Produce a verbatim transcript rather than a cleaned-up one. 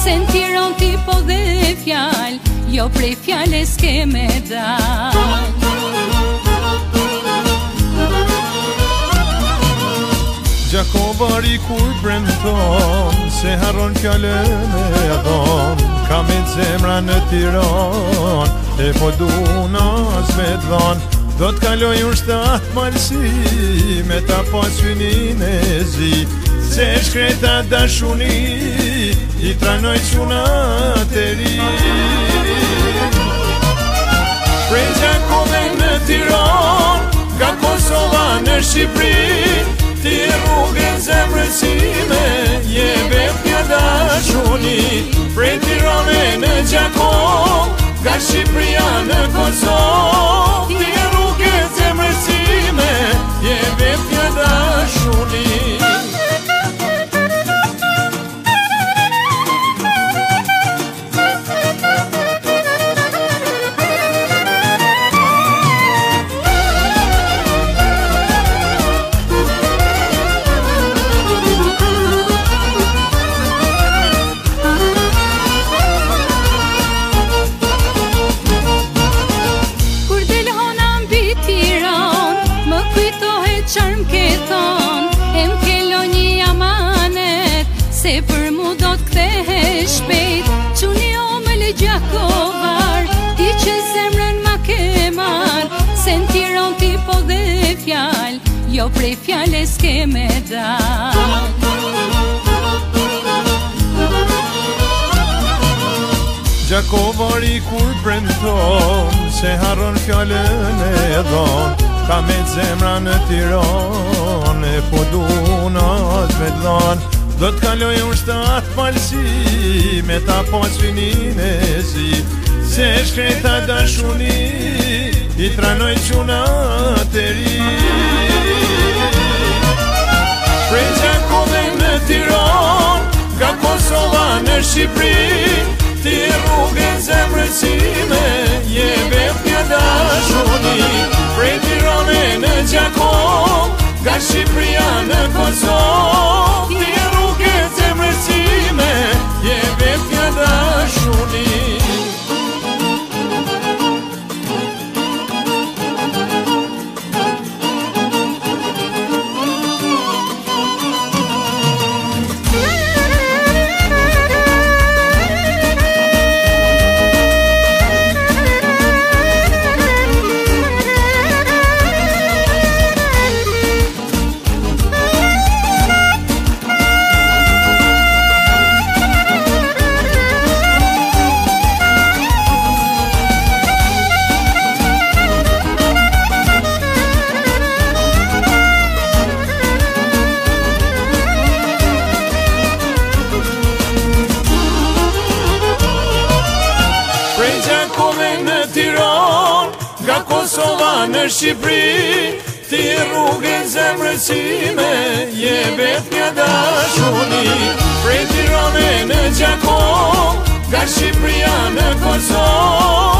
se në Tiranë ti po dhe fjal, jo prej fjales ke me dal. Gjakovari kur premton, se harron fjallën e dhon, ka me zemra në Tiranë, e po dunas me dhon. Do t'kaloj unë shtatë malsi, me ta pas synin e zi, se shkreta dashuni, i tranoj qunat e ri. Prej Gjakove në Tiranë, nga Kosova në Shqipëri, ti e rrugën zemrësime, je vetja dashuni. Prej Tirane në Gjakov, nga Shqipëria në Kosovë, ti e rrugën zemrësime, je vetja dashuni. Qarm ke thon, e m'kello një amanet, se për mu do t'kthehe shpejt. Quni o më le Gjakovar, ti që zemrën ma ke mar, se në Tiranë ti po dhe fjal, jo prej fjales ke me dal. Gjakovari kur premton, se harron fjallën e dhon, ka me zemra në Tiranë, e po dunas me dhon. Do t'kaloj unë shtatë malsi, me ta pas synin e zi, se shkreta dashuni, i tranoj qunat e ri. Prej Gjakove në Tiranë, nga Kosova në Shqipëri, ti e rrugën zemrësime, je vetja dashuni. Prej Tirane në Gjakov, nga Shqipëria në Kosovë, ti e rrugën zemrësime, je vetja dashuni. Nga Kosova në Shqipëri, ti e rrugën zemrësime, je vetja dashuni. Prej Tirane në Gjakov, nga Shqipëria në Kosovë,